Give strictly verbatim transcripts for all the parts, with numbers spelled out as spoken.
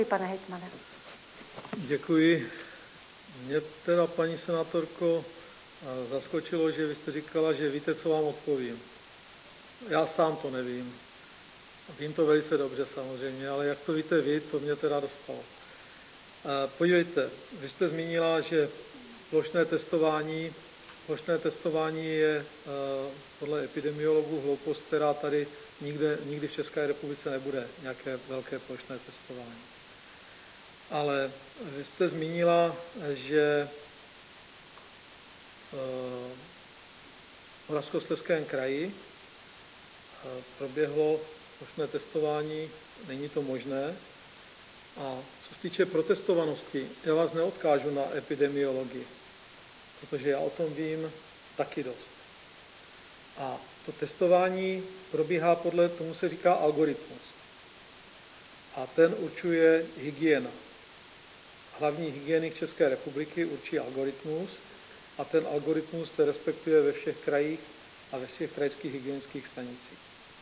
Pane hejtmane. Děkuji. Mě teda, paní senátorko, zaskočilo, že vy jste říkala, že víte, co vám odpovím. Já sám to nevím. Vím to velice dobře samozřejmě, ale jak to víte vy, to mě teda dostalo. Podívejte, vy jste zmínila, že plošné testování, plošné testování je podle epidemiologů hloupost, která tady nikde, nikdy v České republice nebude, nějaké velké plošné testování. Ale vy jste zmínila, že v Moravskoslezském kraji proběhlo plošné testování, není to možné. A co se týče protestovanosti, já vás neodkážu na epidemiologii, protože já o tom vím taky dost. A to testování probíhá podle, tomu se říká algoritmus. A ten určuje hygiena. Hlavní hygienik České republiky určí algoritmus a ten algoritmus se respektuje ve všech krajích a ve všech krajských hygienických stanicích.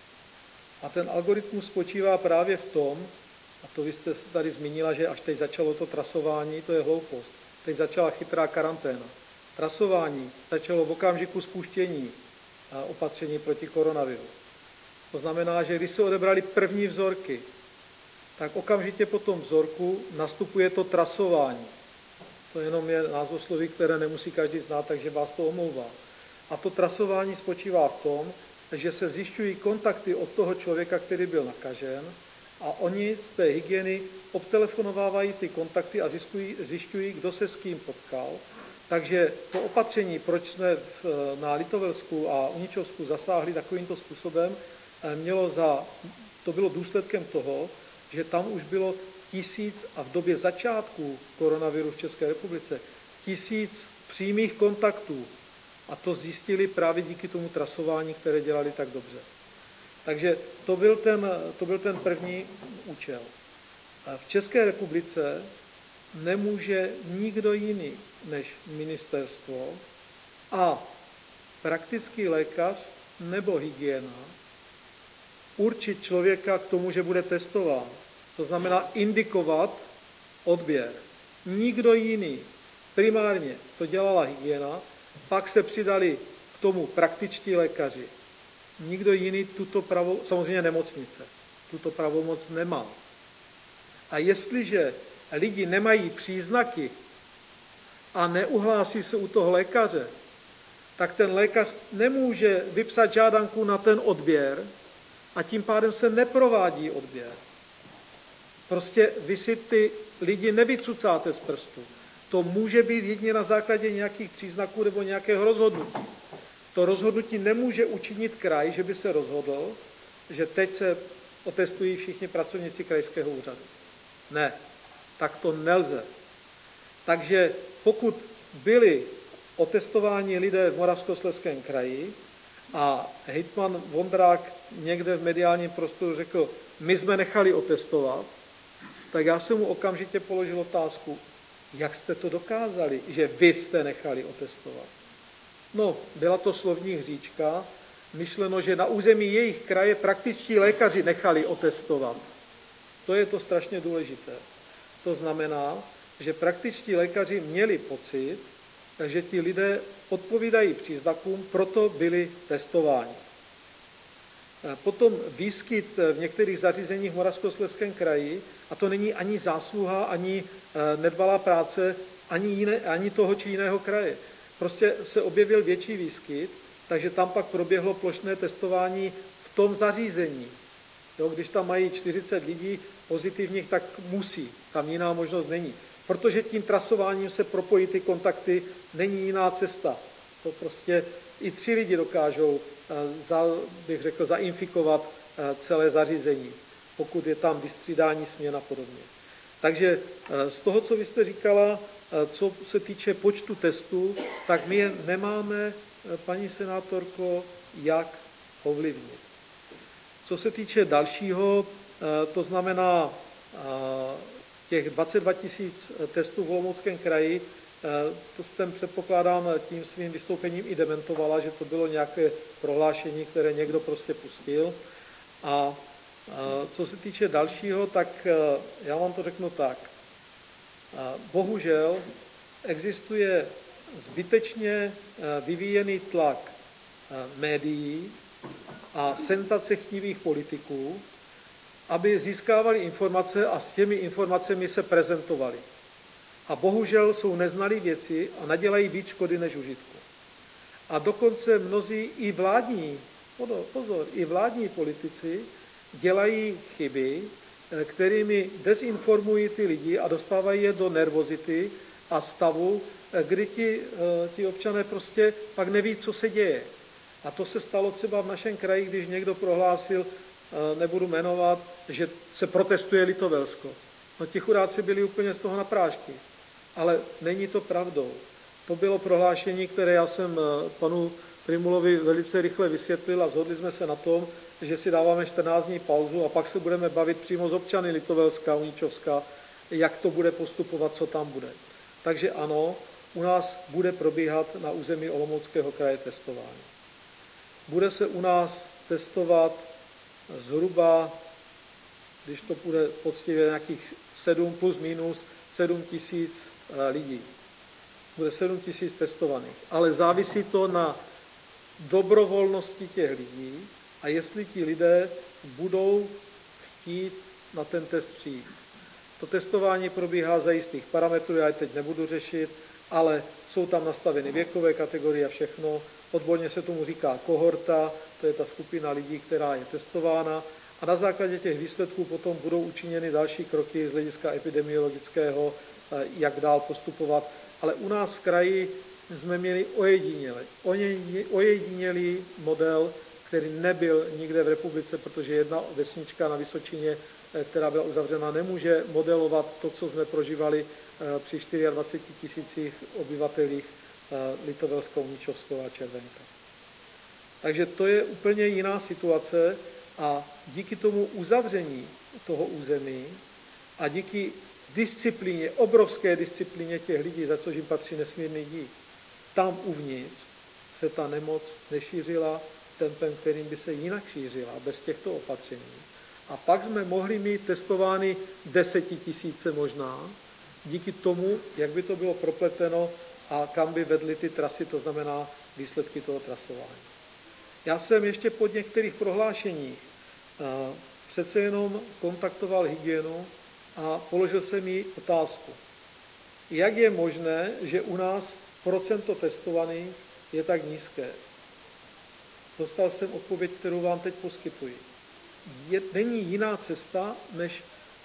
A ten algoritmus spočívá právě v tom, a to vy jste tady zmínila, že až teď začalo to trasování, to je hloupost. Teď začala chytrá karanténa. Trasování začalo v okamžiku spuštění opatření proti koronaviru. To znamená, že když se odebrali první vzorky, tak okamžitě po tom vzorku nastupuje to trasování. To jenom je názvosloví, které nemusí každý znát, takže vás to omlouvá. A to trasování spočívá v tom, že se zjišťují kontakty od toho člověka, který byl nakažen, a oni z té hygieny obtelefonovávají ty kontakty a zjišťují, zjišťují, kdo se s kým potkal. Takže to opatření, proč jsme v, na Litovelsku a Uničovsku zasáhli takovýmto způsobem, mělo za, to bylo důsledkem toho, že tam už bylo tisíc a v době začátku koronaviru v České republice tisíc přímých kontaktů. A to zjistili právě díky tomu trasování, které dělali tak dobře. Takže to byl ten, to byl ten první účel. A v České republice nemůže nikdo jiný než ministerstvo a praktický lékař nebo hygiena určit člověka k tomu, že bude testován. To znamená indikovat odběr. Nikdo jiný. Primárně to dělala hygiena, pak se přidali k tomu praktičtí lékaři. Nikdo jiný tuto pravomoc, samozřejmě nemocnice, tuto pravomoc nemá. A jestliže lidi nemají příznaky a neuhlásí se u toho lékaře, tak ten lékař nemůže vypsat žádanku na ten odběr a tím pádem se neprovádí odběr. Prostě vy si ty lidi nevycucáte z prstu. To může být jedině na základě nějakých příznaků nebo nějakého rozhodnutí. To rozhodnutí nemůže učinit kraj, že by se rozhodl, že teď se otestují všichni pracovníci krajského úřadu. Ne, tak to nelze. Takže pokud byli otestováni lidé v Moravskoslezském kraji a hejtman Vondrák někde v mediálním prostoru řekl, my jsme nechali otestovat, tak já jsem mu okamžitě položil otázku, jak jste to dokázali, že vy jste nechali otestovat. No, byla to slovní hříčka, myšleno, že na území jejich kraje praktičtí lékaři nechali otestovat. To je to strašně důležité. To znamená, že praktičtí lékaři měli pocit, že ti lidé odpovídají příznakům, proto byli testováni. Potom výskyt v některých zařízeních v Moravskoslezském kraji, a to není ani zásluha, ani nedbalá práce, ani, jiné, ani toho či jiného kraje. Prostě se objevil větší výskyt, takže tam pak proběhlo plošné testování v tom zařízení. Jo, když tam mají čtyřicet lidí pozitivních, tak musí, tam jiná možnost není. Protože tím trasováním se propojí ty kontakty, není jiná cesta. To prostě i tři lidi dokážou, za, bych řekl, zainfikovat celé zařízení, pokud je tam vystřídání směn a podobně. Takže z toho, co vy jste říkala, co se týče počtu testů, tak my je nemáme, paní senátorko, jak ovlivnit. Co se týče dalšího, to znamená těch dvacet dva tisíc testů v Olomouckém kraji, to jsem předpokládám tím svým vystoupením i dementovala, že to bylo nějaké prohlášení, které někdo prostě pustil. A Co se týče dalšího, tak já vám to řeknu tak. Bohužel existuje zbytečně vyvíjený tlak médií a senzacechtivých politiků, aby získávali informace a s těmi informacemi se prezentovali. A bohužel jsou neznalí věci a nadělají víc škody než užitku. A dokonce mnozí i vládní, pozor, i vládní politici dělají chyby, kterými dezinformují ty lidi a dostávají je do nervozity a stavu, kdy ti, ti občané prostě pak neví, co se děje. A to se stalo třeba v našem kraji, když někdo prohlásil, nebudu jmenovat, že se protestuje Litovelsko. No ti chudáci byli úplně z toho na prášky. Ale není to pravdou. To bylo prohlášení, které já jsem panu Primulovi velice rychle vysvětlil a shodli jsme se na tom, že si dáváme čtrnáct dní pauzu a pak se budeme bavit přímo s občany Litovelska, Uničovska, jak to bude postupovat, co tam bude. Takže ano, u nás bude probíhat na území Olomouckého kraje testování. Bude se u nás testovat zhruba, když to bude poctivě, nějakých sedm plus minus sedm tisíc lidí. Bude sedm tisíc testovaných. Ale závisí to na dobrovolnosti těch lidí a jestli ti lidé budou chtít na ten test přijít. To testování probíhá za jistých parametrů, já je teď nebudu řešit, ale jsou tam nastaveny věkové kategorie a všechno. Odborně se tomu říká kohorta, to je ta skupina lidí, která je testována. A na základě těch výsledků potom budou učiněny další kroky z hlediska epidemiologického, jak dál postupovat. Ale u nás v kraji jsme měli ojedinělý, ojedinělý model, který nebyl nikde v republice, protože jedna vesnička na Vysočině, která byla uzavřena, nemůže modelovat to, co jsme prožívali při dvaceti čtyřech tisících obyvatelích Litovelska, Uničovského a Červenka. Takže to je úplně jiná situace a díky tomu uzavření toho území a díky disciplíně, obrovské disciplíně těch lidí, za což jim patří nesmírný dík, tam uvnitř se ta nemoc nešířila tempem, kterým by se jinak šířila, bez těchto opatření. A pak jsme mohli mít testovány desetitisíce možná, díky tomu, jak by to bylo propleteno a kam by vedly ty trasy, to znamená výsledky toho trasování. Já jsem ještě po některých prohlášeních přece jenom kontaktoval hygienu a položil jsem jí otázku. Jak je možné, že u nás procento testovaných je tak nízké? Dostal jsem odpověď, kterou vám teď poskytuji. Je, není jiná cesta, než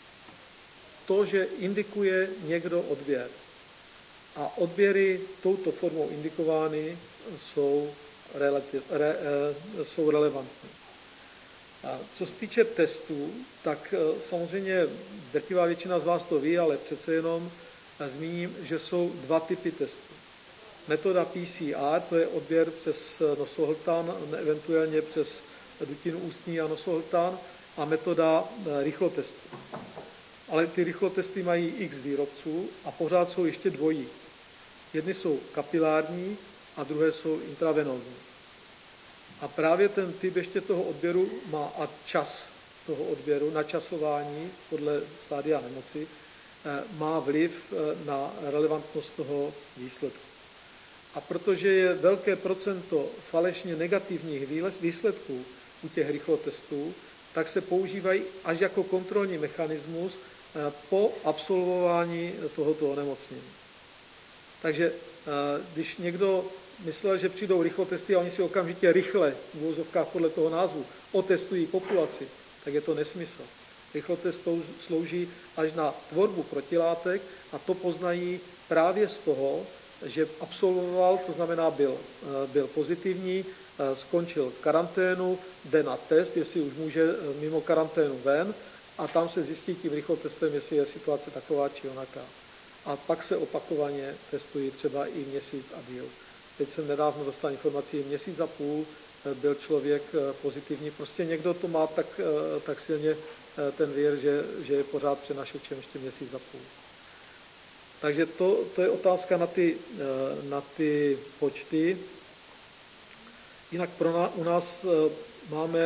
to, že indikuje někdo odběr. A odběry touto formou indikovány jsou, relativ, re, jsou relevantní. A co se týče testů, tak samozřejmě drtivá většina z vás to ví, ale přece jenom zmíním, že jsou dva typy testů. Metoda P C R, to je odběr přes nosohltan, eventuálně přes dutinu ústní a nosohltan, a metoda rychlotestu. Ale ty rychlotesty mají x výrobců a pořád jsou ještě dvojí. Jedny jsou kapilární a druhé jsou intravenózní. A právě ten typ ještě toho odběru má a čas toho odběru, načasování podle stádia nemoci, má vliv na relevantnost toho výsledku. A protože je velké procento falešně negativních výsledků u těch rychlotestů, tak se používají až jako kontrolní mechanismus po absolvování tohoto onemocnění. Takže když někdo myslel, že přijdou rychlotesty a oni si okamžitě rychle, v uvozovkách podle toho názvu, otestují populaci, tak je to nesmysl. Rychlotest slouží až na tvorbu protilátek a to poznají právě z toho, že absolvoval, to znamená byl, byl pozitivní, skončil karanténu, jde na test, jestli už může mimo karanténu ven a tam se zjistí tím rychlotestem, jestli je situace taková či onaká. A pak se opakovaně testují třeba i měsíc a díl. Teď jsem nedávno dostal informaci, měsíc a půl byl člověk pozitivní. Prostě někdo to má tak, tak silně ten vír, že, že je pořád přenašečem ještě měsíc a půl. Takže to, to je otázka na ty, na ty počty. Jinak pro nás, u nás máme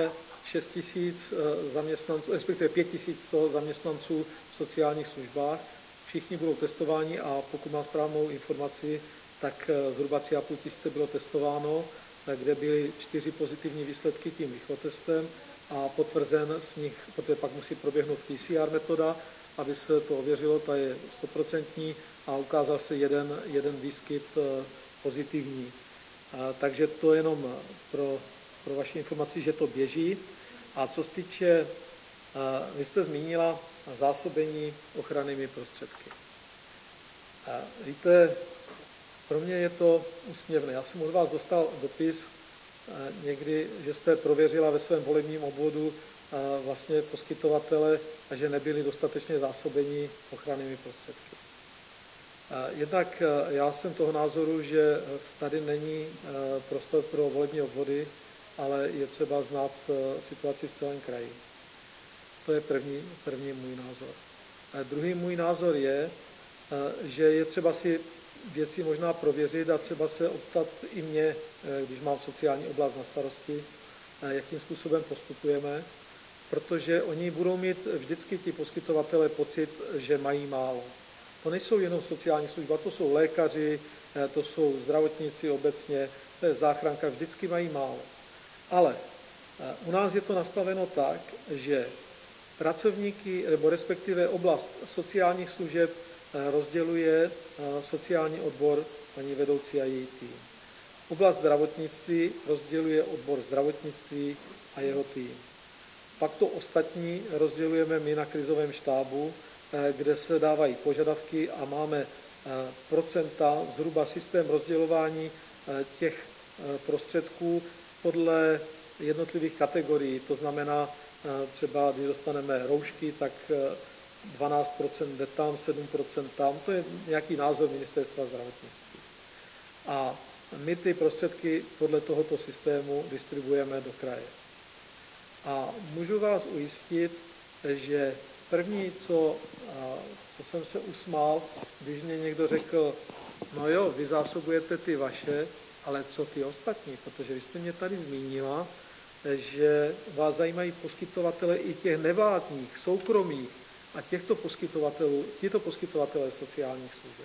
šest tisíc zaměstnanců, respektive pět tisíc z toho zaměstnanců v sociálních službách. Všichni budou testováni a pokud mám správnou informaci, tak zhruba tři a půl tisíce bylo testováno, kde byly čtyři pozitivní výsledky tím rychlotestem a potvrzen z nich, protože pak musí proběhnout P C R metoda, aby se to ověřilo, ta je stoprocentní a ukázal se jeden, jeden výskyt pozitivní. A, takže to jenom pro, pro vaši informaci, že to běží. A co se týče, a, vy jste zmínila zásobení ochrannými prostředky. A, víte, pro mě je to úsměvné. Já jsem od vás dostal dopis někdy, že jste prověřila ve svém volebním obvodu vlastně poskytovatele a že nebyli dostatečně zásobeni ochrannými prostředky. Jednak já jsem toho názoru, že tady není prostor pro volební obvody, ale je třeba znát situaci v celém kraji. To je první, první můj názor. A druhý můj názor je, že je třeba si věci možná prověřit a třeba se optat i mě, když mám sociální oblast na starosti, jakým způsobem postupujeme, protože oni budou mít vždycky ti poskytovatelé pocit, že mají málo. To nejsou jenom sociální služba, to jsou lékaři, to jsou zdravotníci obecně, to je záchranka, vždycky mají málo. Ale u nás je to nastaveno tak, že pracovníky, nebo respektive oblast sociálních služeb rozděluje sociální odbor paní vedoucí a její tým. Oblast zdravotnictví rozděluje odbor zdravotnictví a jeho tým. Pak to ostatní rozdělujeme my na krizovém štábu, kde se dávají požadavky a máme procenta, zhruba systém rozdělování těch prostředků podle jednotlivých kategorií. To znamená, třeba když dostaneme roušky, tak dvanáct procent jde tam, sedm procent tam. To je nějaký názor ministerstva zdravotnictví. A my ty prostředky podle tohoto systému distribuujeme do kraje. A můžu vás ujistit, že první, co, co jsem se usmál, když mě někdo řekl, no jo, vy zásobujete ty vaše, ale co ty ostatní? Protože vy jste mě tady zmínila, že vás zajímají poskytovatele i těch nevládních, soukromých a těchto poskytovatelů, těchto poskytovatelé sociálních služeb.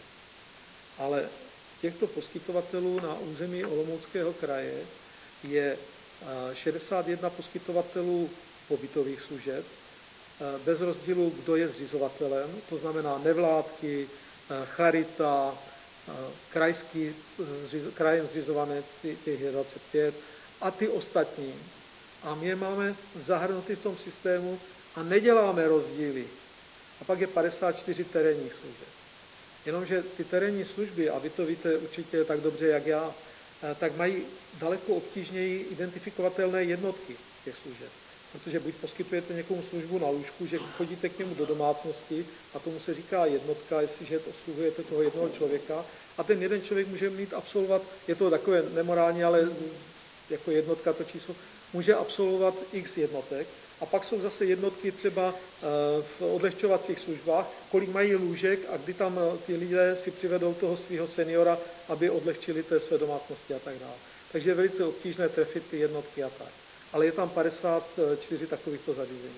Ale těchto poskytovatelů na území Olomouckého kraje je šedesát jedna poskytovatelů pobytových služeb, bez rozdílu, kdo je zřizovatelem, to znamená nevládky, charita, krajský, krajem zřizované, těch je dvacet pět, a ty ostatní. A my je máme zahrnuty v tom systému a neděláme rozdíly. A pak je padesát čtyři terénních služeb. Jenomže ty terénní služby, a vy to víte určitě tak dobře, jak já, tak mají daleko obtížněji identifikovatelné jednotky těch služeb. Protože buď poskytujete někomu službu na lůžku, že chodíte k němu do domácnosti a tomu se říká jednotka, jestliže obsluhujete toho jednoho člověka. A ten jeden člověk může mít absolvovat, je to takové nemorální, ale jako jednotka to číslo, může absolvovat x jednotek. A pak jsou zase jednotky třeba v odlehčovacích službách, kolik mají lůžek a kdy tam ty lidé si přivedou toho svého seniora, aby odlehčili té své domácnosti a tak dále. Takže je velice obtížné trefit ty jednotky a tak. Ale je tam padesát čtyři takovýchto zařízení.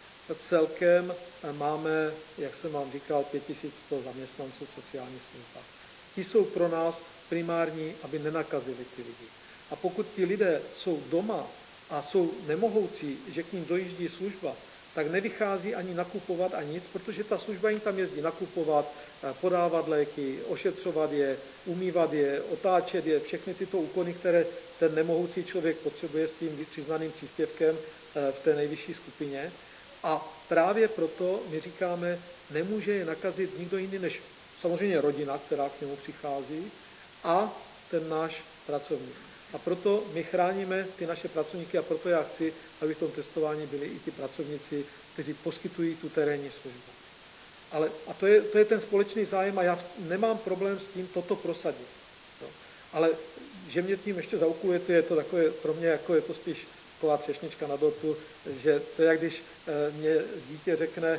Celkem máme, jak jsem vám říkal, pět tisíc sto zaměstnanců v sociálních službách. Ti jsou pro nás primární, aby nenakazili ty lidi. A pokud ti lidé jsou doma a jsou nemohoucí, že k ním dojíždí služba, tak nevychází ani nakupovat a nic, protože ta služba jim tam jezdí nakupovat, podávat léky, ošetřovat je, umývat je, otáčet je, všechny tyto úkony, které ten nemohoucí člověk potřebuje s tím přiznaným příspěvkem v té nejvyšší skupině. A právě proto my říkáme, nemůže je nakazit nikdo jiný než samozřejmě rodina, která k němu přichází, a ten náš pracovník. A proto my chráníme ty naše pracovníky a proto já chci, aby v tom testování byli i ti pracovníci, kteří poskytují tu terénní službu. Ale, a to je, to je ten společný zájem a já nemám problém s tím toto prosadit. Jo. Ale že mě tím ještě zaúkolujete, je to takové, pro mě jako je to spíš taková třešnička na dortu, že to je, jak když mě dítě řekne,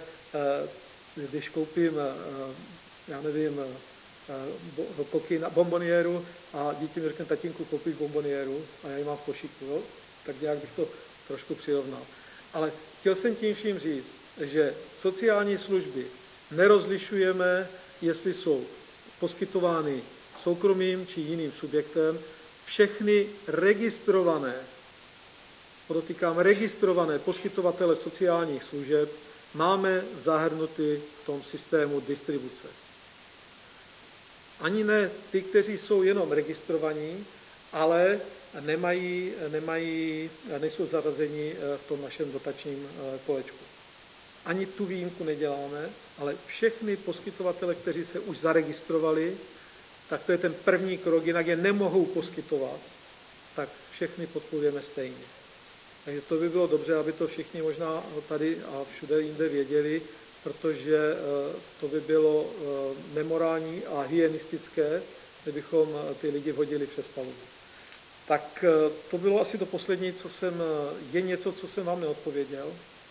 když koupím, já nevím, koky na bomboniéru a dítě mi řekne, tatínku, koupíš bomboniéru a já ji mám v košíku, jo? Tak nějak bych to trošku přirovnal. Ale chtěl jsem tím vším říct, že sociální služby nerozlišujeme, jestli jsou poskytovány soukromým či jiným subjektem. Všechny registrované, podotýkám registrované poskytovatele sociálních služeb máme zahrnuty v tom systému distribuce. Ani ne ty, kteří jsou jenom registrovaní, ale nemají, nemají, nejsou zařazeni v tom našem dotačním kolečku. Ani tu výjimku neděláme, ale všechny poskytovatele, kteří se už zaregistrovali, tak to je ten první krok, jinak je nemohou poskytovat, tak všechny podporujeme stejně. Takže to by bylo dobře, aby to všichni možná tady a všude jinde věděli, protože to by bylo nemorální a hygienistické, kdybychom ty lidi hodili přes palubu. Tak to bylo asi to poslední, co jsem, je něco, co jsem vám neodpověděl.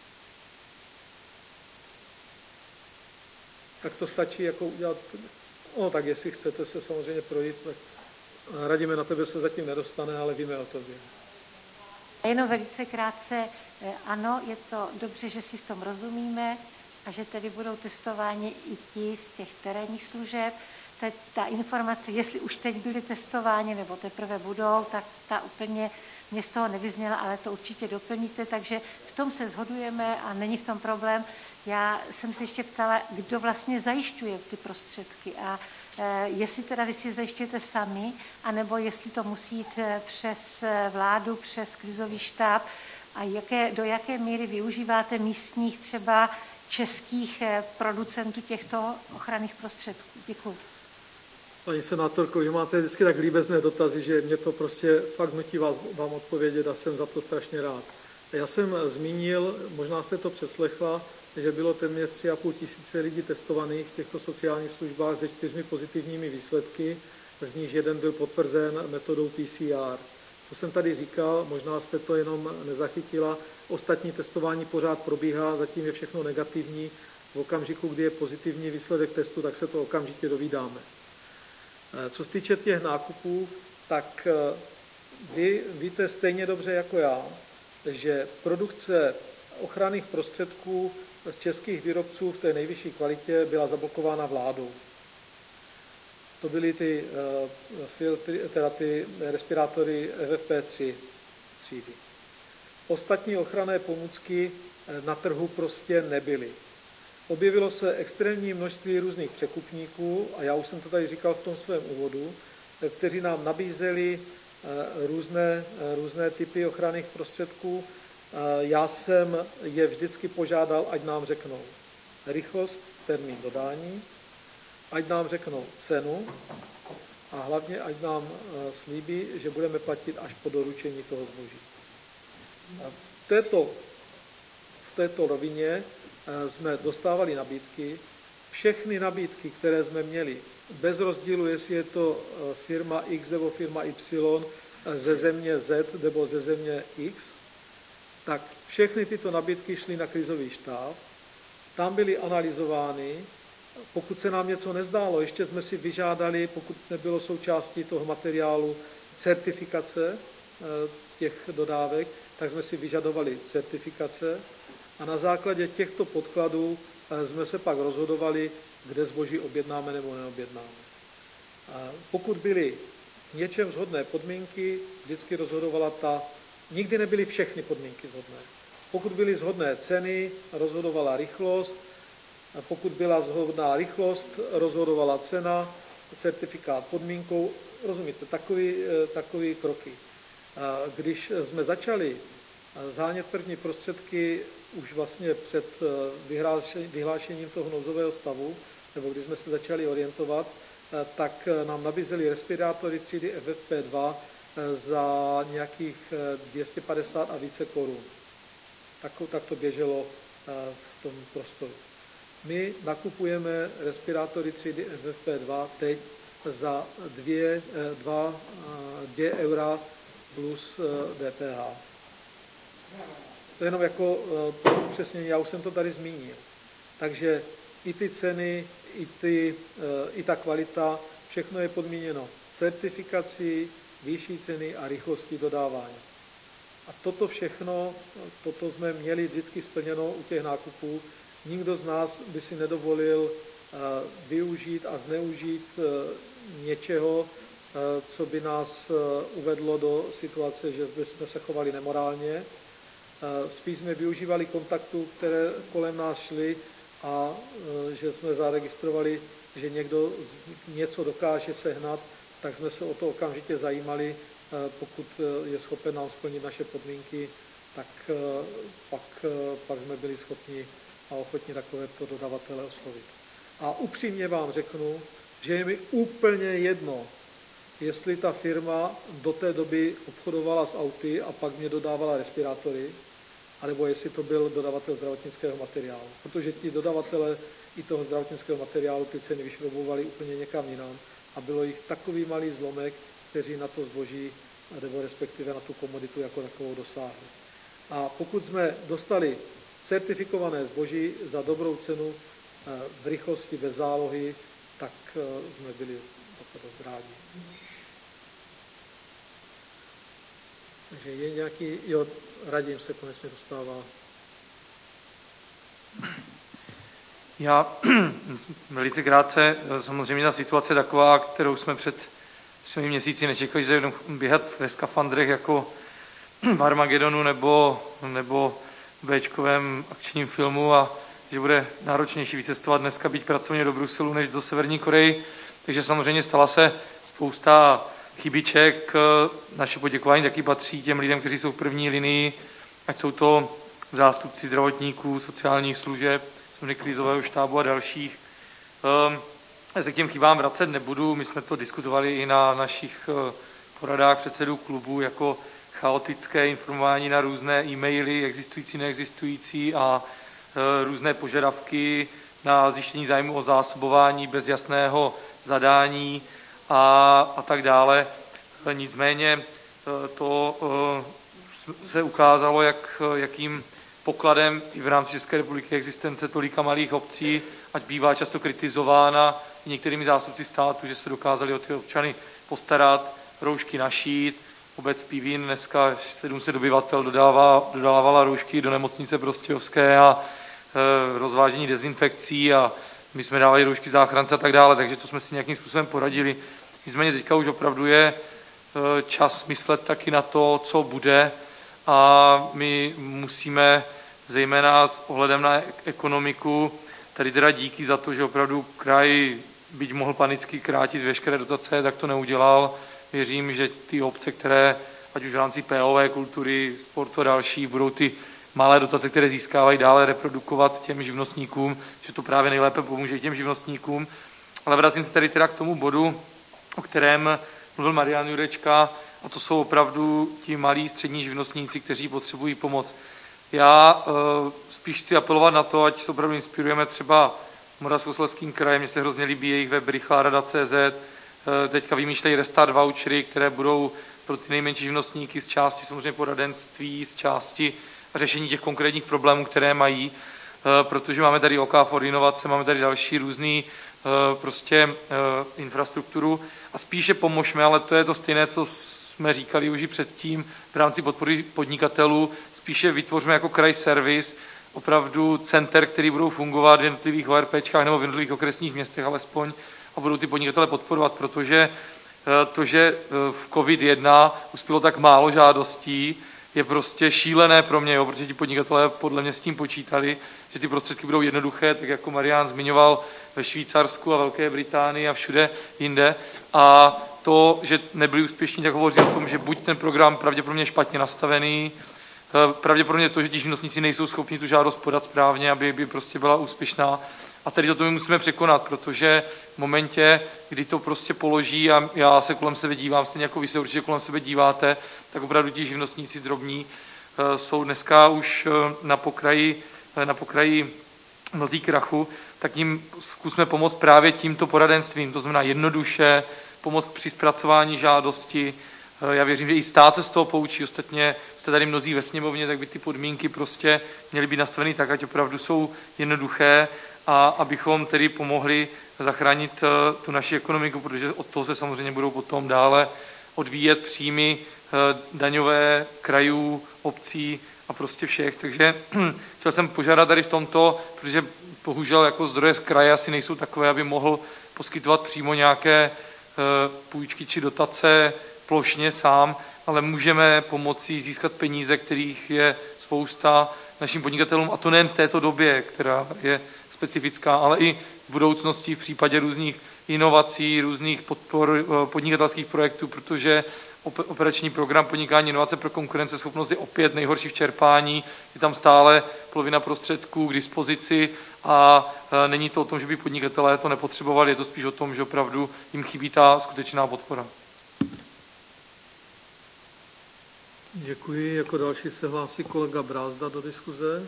Tak to stačí jako udělat, no tak jestli chcete se samozřejmě projít, tak radíme, na tebe se zatím nedostane, ale víme o tobě. Jenom velice krátce, ano, je to dobře, že si v tom rozumíme a že tedy budou testováni i ti z těch terénních služeb. Teď ta informace, jestli už teď byli testováni nebo teprve budou, tak ta úplně mě z toho nevyzněla, ale to určitě doplníte, takže v tom se shodujeme a není v tom problém. Já jsem se ještě ptala, kdo vlastně zajišťuje ty prostředky a e, jestli teda vy si zajišťujete sami, anebo jestli to musí jít přes vládu, přes krizový štáb a jaké, do jaké míry využíváte místních třeba českých producentů těchto ochranných prostředků. Děkuji. Paní senátorko, vy máte vždycky tak líbezné dotazy, že mě to prostě fakt nutí vás, vám odpovědět a jsem za to strašně rád. Já jsem zmínil, možná jste to přeslechla, že bylo téměř tři a půl tisíce lidí testovaných v těchto sociálních službách se čtyřmi pozitivními výsledky, z nich jeden byl potvrzen metodou P C R. To jsem tady říkal, možná jste to jenom nezachytila, ostatní testování pořád probíhá, zatím je všechno negativní. V okamžiku, kdy je pozitivní výsledek testu, tak se to okamžitě dovídáme. Co se týče těch nákupů, tak vy víte stejně dobře jako já, že produkce ochranných prostředků z českých výrobců v té nejvyšší kvalitě byla zablokována vládou. To byly ty, filtry, teda ty respirátory F F P tři třídy. Ostatní ochranné pomůcky na trhu prostě nebyly. Objevilo se extrémní množství různých překupníků, a já už jsem to tady říkal v tom svém úvodu, kteří nám nabízeli různé, různé typy ochranných prostředků. Já jsem je vždycky požádal, ať nám řeknou rychlost, termín dodání, ať nám řeknou cenu a hlavně ať nám slíbí, že budeme platit až po doručení toho zboží. V této, v této rovině jsme dostávali nabídky. Všechny nabídky, které jsme měli, bez rozdílu, jestli je to firma X nebo firma Y, ze země Z nebo ze země X, tak všechny tyto nabídky šly na krizový štáb. Tam byly analyzovány. Pokud se nám něco nezdálo, ještě jsme si vyžádali, pokud nebylo součástí toho materiálu, certifikace těch dodávek, tak jsme si vyžadovali certifikace. A na základě těchto podkladů jsme se pak rozhodovali, kde zboží objednáme nebo neobjednáme. A pokud byly v něčem shodné podmínky, vždycky rozhodovala ta, nikdy nebyly všechny podmínky shodné. Pokud byly shodné ceny, rozhodovala rychlost, a pokud byla shodná rychlost, rozhodovala cena, certifikát podmínkou, rozumíte, takový, takový kroky. A když jsme začali zhánět první prostředky už vlastně před vyhlášením toho nouzového stavu, nebo když jsme se začali orientovat, tak nám nabízeli respirátory třídy F F P dva za nějakých dvě stě padesát a více korun. Tak, tak to běželo v tom prostoru. My nakupujeme respirátory třídy F F P dva teď za dva eura plus D P H. To je jenom jako upřesnění, já už jsem to tady zmínil. Takže i ty ceny, i, ty, i ta kvalita, všechno je podmíněno certifikací, výšší ceny a rychlostí dodávání. A toto všechno, toto jsme měli vždycky splněno u těch nákupů. Nikdo z nás by si nedovolil využít a zneužít něčeho, co by nás uvedlo do situace, že jsme se chovali nemorálně. Spíš jsme využívali kontaktů, které kolem nás šly a že jsme zaregistrovali, že někdo něco dokáže sehnat, tak jsme se o to okamžitě zajímali. Pokud je schopen nám splnit naše podmínky, tak pak, pak jsme byli schopni a ochotni takovéto dodavatele oslovit. A upřímně vám řeknu, že je mi úplně jedno, jestli ta firma do té doby obchodovala s auty a pak mě dodávala respirátory, anebo jestli to byl dodavatel zdravotnického materiálu. Protože ti dodavatele i toho zdravotnického materiálu ty ceny vyšrobovali úplně někam jinam a bylo jich takový malý zlomek, kteří na to zboží, nebo respektive na tu komoditu jako takovou dosáhli. A pokud jsme dostali certifikované zboží za dobrou cenu v rychlosti, bez zálohy, tak jsme byli dost rádi. Takže je nějaký, jo, Radim se konečně dostává. Já velice krátce, samozřejmě ta situace je taková, kterou jsme před třemi měsíci nečekali, že jenom běhat ve skafandrech jako v Armagedonu nebo, nebo v béčkovém akčním filmu a že bude náročnější vycestovat dneska být pracovně do Bruselu než do Severní Koreji. Takže samozřejmě stala se spousta chybiček. Naše poděkování taky patří těm lidem, kteří jsou v první linii, ať jsou to zástupci zdravotníků, sociálních služeb, krizového štábu a dalších. Já se k těm chybám vracet nebudu, my jsme to diskutovali i na našich poradách předsedů klubu jako chaotické informování na různé e-maily, existující, neexistující a různé požadavky na zjištění zájmu o zásobování bez jasného zadání a, a tak dále. Nicméně to se ukázalo, jak, jakým pokladem i v rámci České republiky existence tolika malých obcí, ať bývá často kritizována některými zástupci státu, že se dokázali o ty občany postarat, roušky našít. Obec Pivín dneska sedm set obyvatel dodává, dodávala roušky do nemocnice Prostějovské a e, rozvážení dezinfekcí a my jsme dávali roušky záchrance a tak dále, takže to jsme si nějakým způsobem poradili. Nicméně teďka už opravdu je e, čas myslet taky na to, co bude a my musíme zejména s ohledem na ekonomiku, tady teda díky za to, že opravdu kraj, byť mohl panicky krátit veškeré dotace, tak to neudělal. Věřím, že ty obce, které, ať už v rámci P O V, kultury, sportu a další, budou ty malé dotace, které získávají, dále reprodukovat těm živnostníkům, že to právě nejlépe pomůže těm živnostníkům. Ale vracím se tady teda k tomu bodu, o kterém mluvil Marian Jurečka, a to jsou opravdu ti malí střední živnostníci, kteří potřebují pomoc. Já e, spíš chci apelovat na to, ať se opravdu inspirujeme třeba Moravskoslezským krajem, mně se hrozně líbí jejich web rychlá rada tečka cé zet, e, teďka vymýšlejí restart vouchery, které budou pro ty nejmenší živnostníky z části samozřejmě poradenství, z části řešení těch konkrétních problémů, které mají, e, protože máme tady O K for inovace, máme tady další různý e, prostě e, infrastrukturu a spíše pomožme, ale to je to stejné, co jsme říkali už i předtím v rámci podpory podnikatelů, spíše vytvořme jako kraj servis, opravdu center, který budou fungovat v jednotlivých O R Pčkách nebo v jednotlivých okresních městech alespoň a budou ty podnikatele podporovat, protože to, že v COVID jedna uspělo tak málo žádostí, je prostě šílené pro mě, jo, protože ti podnikatelé podle mě s tím počítali, že ty prostředky budou jednoduché, tak jako Marián zmiňoval ve Švýcarsku a Velké Británii a všude jinde. A to, že nebyli úspěšní, tak hovoří o tom, že buď ten program pravděpodobně špatně nastavený, pravděpodobně to, že ti živnostníci nejsou schopni tu žádost podat správně, aby by prostě byla úspěšná. A tady toto my musíme překonat, protože v momentě, kdy to prostě položí a já se kolem sebe dívám, stejně jako vy se určitě kolem sebe díváte, tak opravdu ti živnostníci drobní jsou dneska už na pokraji, na pokraji mnozí krachu, tak jim zkusme pomoct právě tímto poradenstvím, to znamená jednoduše, pomoct při zpracování žádosti. Já věřím, že i stát se z toho poučí, ostatně jste tady mnozí ve sněmovně, tak by ty podmínky prostě měly být nastaveny tak, ať opravdu jsou jednoduché a abychom tedy pomohli zachránit tu naši ekonomiku, protože od toho se samozřejmě budou potom dále odvíjet příjmy daňové krajů, obcí a prostě všech. Takže chtěl jsem požádat tady v tomto, protože bohužel jako zdroje v kraji asi nejsou takové, aby mohl poskytovat přímo nějaké půjčky či dotace plošně sám, ale můžeme pomoci získat peníze, kterých je spousta našim podnikatelům, a to nejen v této době, která je specifická, ale i v budoucnosti v případě různých inovací, různých podpor podnikatelských projektů, protože operační program podnikání inovace pro konkurenceschopnost je opět nejhorší v čerpání, je tam stále polovina prostředků k dispozici a není to o tom, že by podnikatelé to nepotřebovali, je to spíš o tom, že opravdu jim chybí ta skutečná podpora. Děkuji. Jako další se hlásí kolega Brázda do diskuze.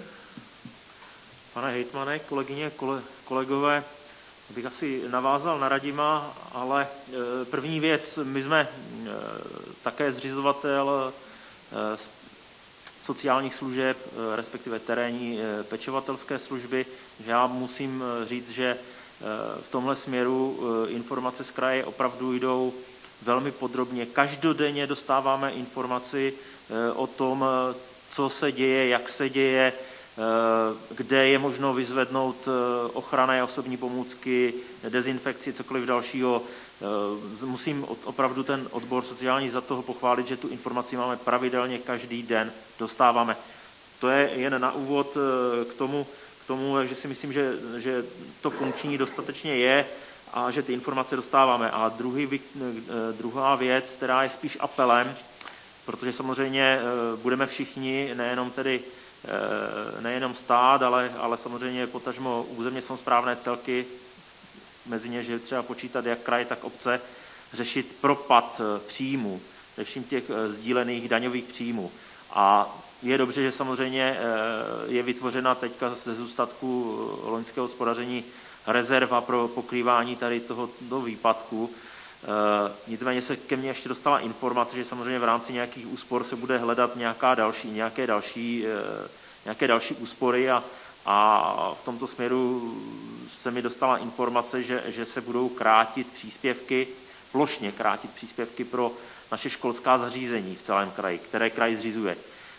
Pane hejtmane, kolegyně, kolegové, bych asi navázal na Radima, ale první věc, my jsme také zřizovatel sociálních služeb, respektive terénní pečovatelské služby. Já musím říct, že v tomhle směru informace z kraje opravdu jdou velmi podrobně. Každodenně dostáváme informaci o tom, co se děje, jak se děje, kde je možno vyzvednout ochranné osobní pomůcky, dezinfekci, cokoliv dalšího. Musím opravdu ten odbor sociální za toho pochválit, že tu informaci máme pravidelně každý den, dostáváme. To je jen na úvod k tomu, k tomu že si myslím, že, že to funkční dostatečně je a že ty informace dostáváme. A druhý, druhá věc, která je spíš apelem, protože samozřejmě budeme všichni, nejenom tedy nejenom stát, ale, ale samozřejmě potažmo územně samosprávné celky, mezi ně, že třeba počítat jak kraj, tak obce, řešit propad příjmů, především těch sdílených daňových příjmů. A je dobře, že samozřejmě je vytvořena teďka ze zůstatku loňského hospodaření rezerva pro pokrývání tady toho, toho výpadku. Nicméně se ke mně ještě dostala informace, že samozřejmě v rámci nějakých úspor se bude hledat nějaká další, nějaké další, nějaké další úspory a, a v tomto směru se mi dostala informace, že, že se budou krátit příspěvky, plošně krátit příspěvky pro naše školská zařízení v celém kraji, které kraj zřizuje.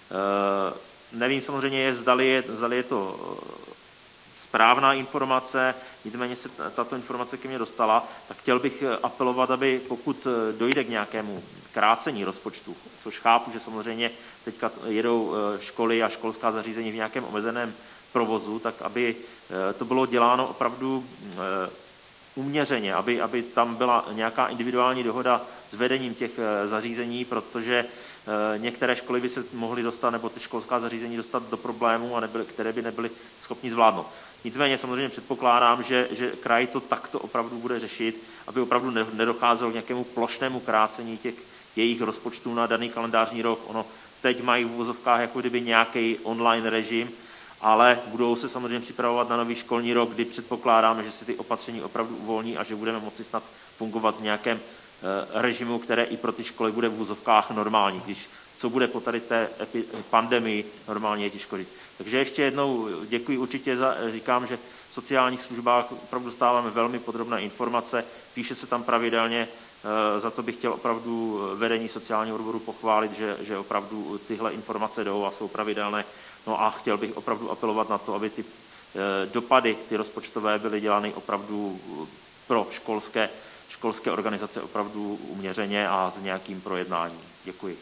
Nevím samozřejmě, zdali je, zdali je to správná informace, nicméně se tato informace ke mně dostala, tak chtěl bych apelovat, aby pokud dojde k nějakému krácení rozpočtu, což chápu, že samozřejmě teďka jedou školy a školská zařízení v nějakém omezeném provozu, tak aby to bylo děláno opravdu uměřeně, aby, aby tam byla nějaká individuální dohoda s vedením těch zařízení, protože některé školy by se mohly dostat, nebo ty školská zařízení dostat do problémů, a nebyly, které by nebyly schopni zvládnout. Nicméně samozřejmě předpokládám, že, že kraj to takto opravdu bude řešit, aby opravdu nedocházelo k nějakému plošnému krácení těch jejich rozpočtů na daný kalendářní rok. Ono teď mají v uvozovkách jako kdyby nějaký online režim, ale budou se samozřejmě připravovat na nový školní rok, kdy předpokládáme, že se ty opatření opravdu uvolní a že budeme moci snad fungovat v nějakém režimu, které i pro ty školy bude v uvozovkách normální, když co bude po tady té pandemii normálně je těžko říct. Takže ještě jednou děkuji určitě za, říkám, že v sociálních službách opravdu dostáváme velmi podrobné informace, píše se tam pravidelně, za to bych chtěl opravdu vedení sociálního odboru pochválit, že, že opravdu tyhle informace jdou a jsou pravidelné. No a chtěl bych opravdu apelovat na to, aby ty dopady, ty rozpočtové, byly dělány opravdu pro školské, školské organizace opravdu uměřeně a s nějakým projednáním. Děkuji.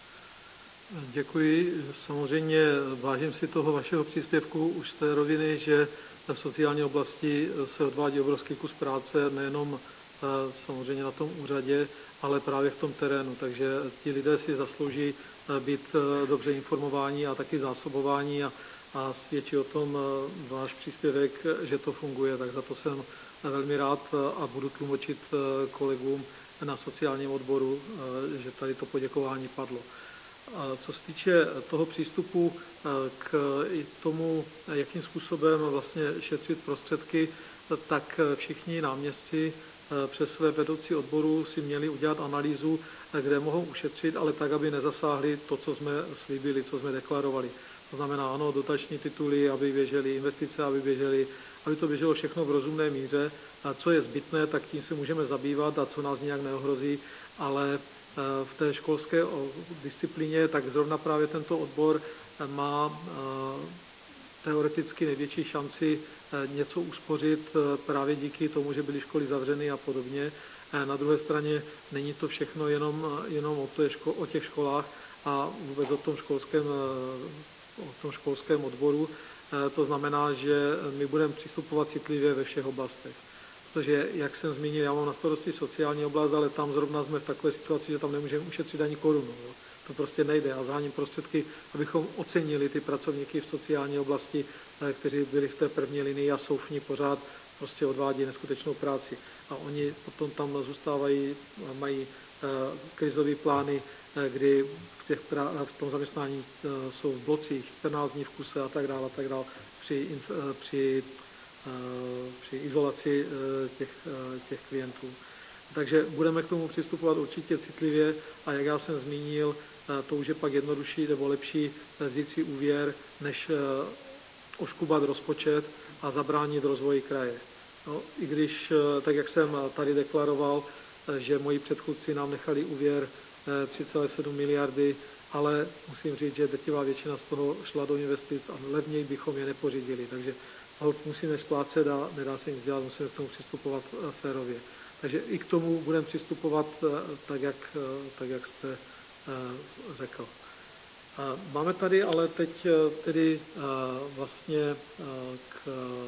Děkuji. Samozřejmě vážím si toho vašeho příspěvku už z té roviny, že v sociální oblasti se odvádí obrovský kus práce, nejenom samozřejmě na tom úřadě, ale právě v tom terénu. Takže ti lidé si zaslouží být dobře informováni a taky zásobování a, a svědčí o tom váš příspěvek, že to funguje. Tak za to jsem velmi rád a budu tlumočit kolegům na sociálním odboru, že tady to poděkování padlo. Co se týče toho přístupu k tomu, jakým způsobem vlastně šetřit prostředky, tak všichni náměstci přes své vedoucí odboru si měli udělat analýzu, kde mohou ušetřit, ale tak, aby nezasáhli to, co jsme slíbili, co jsme deklarovali. To znamená, ano, dotační tituly, aby běžely, investice, aby běžely, aby to běželo všechno v rozumné míře. A co je zbytné, tak tím se můžeme zabývat a co nás nějak neohrozí, ale v té školské disciplíně, tak zrovna právě tento odbor má teoreticky největší šanci něco uspořit právě díky tomu, že byly školy zavřeny a podobně. Na druhé straně není to všechno jenom, jenom o, té ško- o těch školách a vůbec o tom školském, o tom školském odboru. To znamená, že my budeme přistupovat citlivě ve všech oblastech. Protože, jak jsem zmínil, já mám na starosti sociální oblast, ale tam zrovna jsme v takové situaci, že tam nemůžeme ušetřit ani korunu. Jo. To prostě nejde a zháním prostředky, abychom ocenili ty pracovníky v sociální oblasti, kteří byli v té první linii a jsou v ní pořád, prostě odvádí neskutečnou práci. A oni potom tam zůstávají, mají krizové plány, kdy v, těch, v tom zaměstnání jsou v blocích čtrnáct dní v kuse a tak dále, a tak dále při, při, při izolaci těch, těch klientů. Takže budeme k tomu přistupovat určitě citlivě a jak já jsem zmínil, to už je pak jednodušší nebo lepší vzít si úvěr, než oškubat rozpočet a zabránit rozvoji kraje. No, i když, tak jak jsem tady deklaroval, že moji předchůdci nám nechali úvěr tři celé sedm miliardy, ale musím říct, že drtivá většina z toho šla do investic a levněji bychom je nepořídili. Takže holt musíme splácet a nedá se nic dělat, musíme k tomu přistupovat férově. Takže i k tomu budeme přistupovat tak, jak, tak, jak jste řekl. Máme tady ale teď tedy vlastně k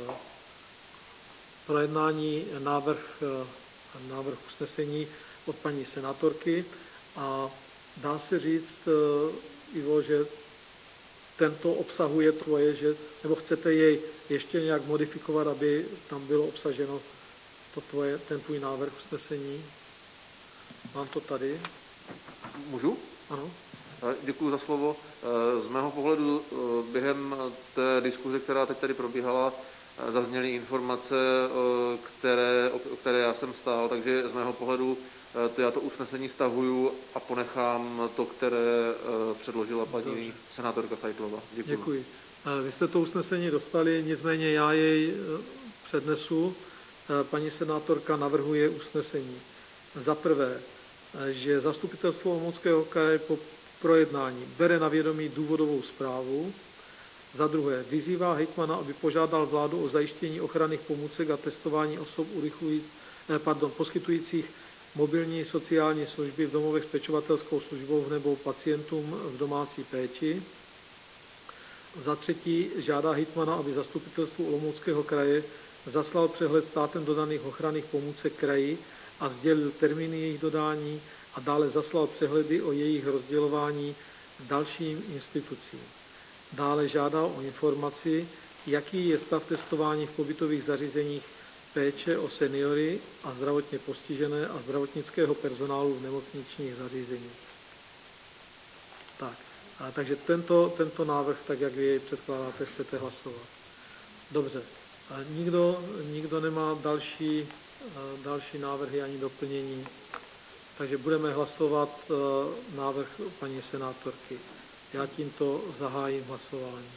projednání návrh, návrh usnesení od paní senátorky a dá se říct, Ivo, že tento obsahuje tvoje, že, nebo chcete jej ještě nějak modifikovat, aby tam bylo obsaženo to tvoje, ten tvůj návrh usnesení. Mám to tady. Můžu? Ano. Děkuji za slovo. Z mého pohledu během té diskuze, která teď tady probíhala, zazněly informace, které, o které já jsem stál, takže z mého pohledu to já to usnesení stahuju a ponechám to, které předložila paní Dobře. senátorka Seitlová. Děkuji. Děkuji. Vy jste to usnesení dostali, nicméně já jej přednesu. Paní senátorka navrhuje usnesení. Za prvé, že zastupitelstvo Olomouckého kraje po projednání bere na vědomí důvodovou zprávu. Za druhé, vyzývá hejtmana, aby požádal vládu o zajištění ochranných pomůcek a testování osob urychlují, pardon, poskytujících mobilní sociální služby v domovech s pečovatelskou službou nebo pacientům v domácí péči. Za třetí, žádá hejtmana, aby zastupitelstvu Olomouckého kraje zaslal přehled státem dodaných ochranných pomůcek kraji a sdělil termíny jejich dodání a dále zaslal přehledy o jejich rozdělování dalším institucím. Dále žádá o informaci, jaký je stav testování v pobytových zařízeních péče o seniory a zdravotně postižené a zdravotnického personálu v nemocničních zařízeních. Tak, a takže tento, tento návrh, tak jak vy jej předkládáte, chcete hlasovat. Dobře. A nikdo, nikdo nemá další, další návrhy ani doplnění. Takže budeme hlasovat návrh paní senátorky. Já tímto zahájím hlasování.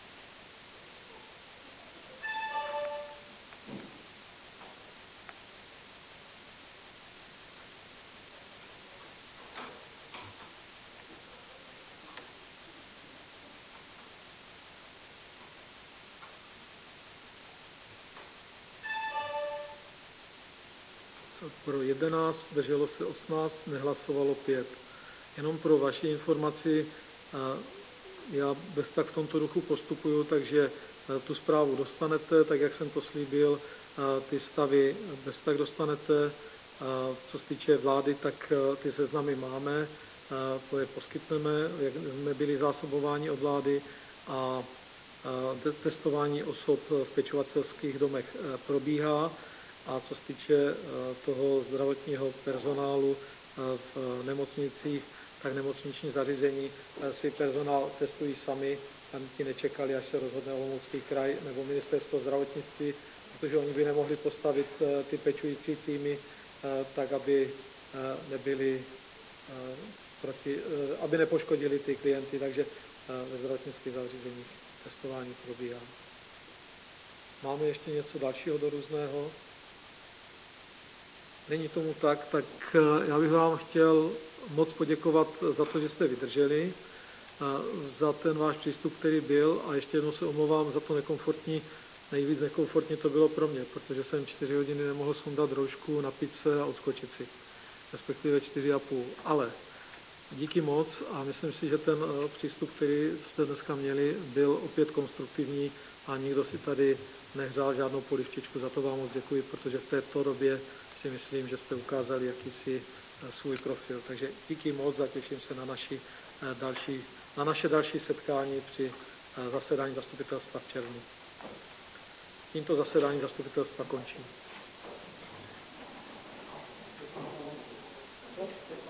Pro jedenáct, drželo se osmnáct, nehlasovalo pět. Jenom pro vaši informaci, já bez tak v tomto duchu postupuju, takže tu zprávu dostanete, tak jak jsem to slíbil, ty stavy bez tak dostanete. Co se týče vlády, tak ty seznamy máme, to je poskytneme, jak jsme byli zásobováni od vlády a testování osob v pečovatelských domech probíhá. A co se týče toho zdravotního personálu v nemocnicích, tak nemocniční zařízení si personál testují sami, tam ti nečekali, až se rozhodne Olomoucký kraj nebo ministerstvo zdravotnictví, protože oni by nemohli postavit ty pečující týmy tak, aby nebyli proti, aby nepoškodili ty klienty, takže ve zdravotnických zařízeních testování probíhá. Máme ještě něco dalšího do různého? není tomu tak, tak já bych vám chtěl moc poděkovat za to, že jste vydrželi, za ten váš přístup, který byl, a ještě jednou se omlouvám za to nekomfortní. Nejvíc nekomfortně to bylo pro mě, protože jsem čtyři hodiny nemohl sundat roušku, napít se a odskočit si, respektive čtyři a půl. Ale díky moc a myslím si, že ten přístup, který jste dneska měli, byl opět konstruktivní a nikdo si tady nehřál žádnou polivčičku. Za to vám moc děkuji, protože v této době si myslím, že jste ukázali jakýsi svůj profil. Takže díky moc a těším se na, naši další, na naše další setkání při zasedání zastupitelstva v červnu. Tímto zasedání zastupitelstva končím.